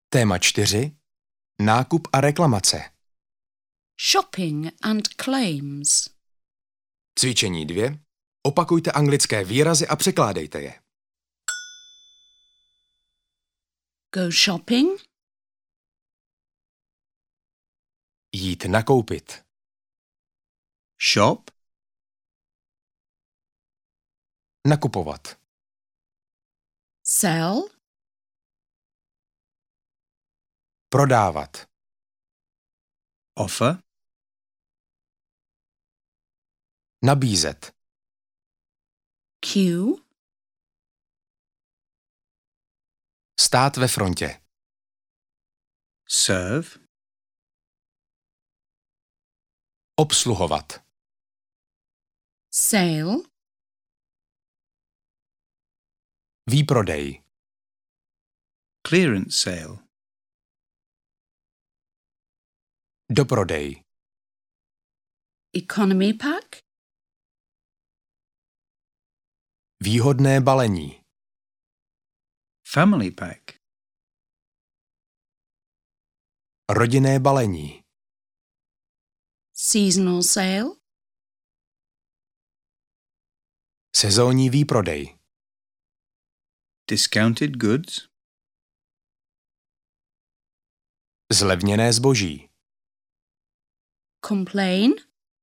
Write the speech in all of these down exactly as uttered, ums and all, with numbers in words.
Téma čtyři. Nákup a reklamace. Shopping and claims. Cvičení dvě. Opakujte anglické výrazy a překládejte je. Go shopping. Jít nakoupit. Shop. Nakupovat. Sell. Prodávat. Offer. Nabízet. Queue. Stát ve frontě. Serve. Obsluhovat. Sale. Výprodej. Clearance sale. Doprodej. Economy pack. Výhodné balení. Family pack. Rodinné balení. Seasonal sale. Sezónní výprodej. Discounted goods. Zlevněné zboží. Complain.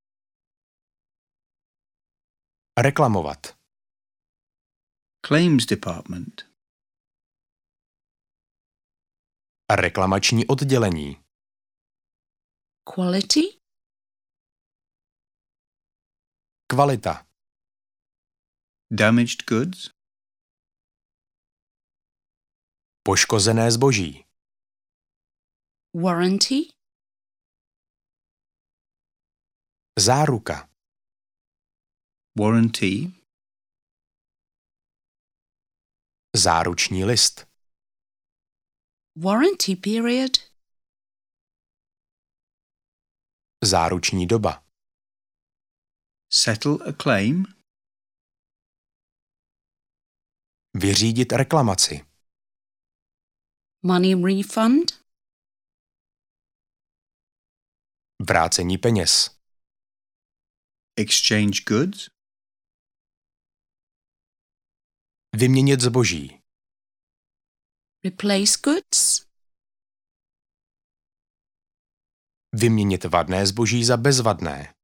Reklamovat. Claims department. Reklamační oddělení. Quality. Kvalita. Damaged goods. Poškozené zboží. Warranty. Záruka. Warranty. Záruční list. Warranty period. Záruční doba. Settle a claim. Vyřídit reklamaci. Money refund. Vrácení peněz. Exchange goods. Vyměnit zboží. Replace goods. Vyměnit vadné zboží za bezvadné.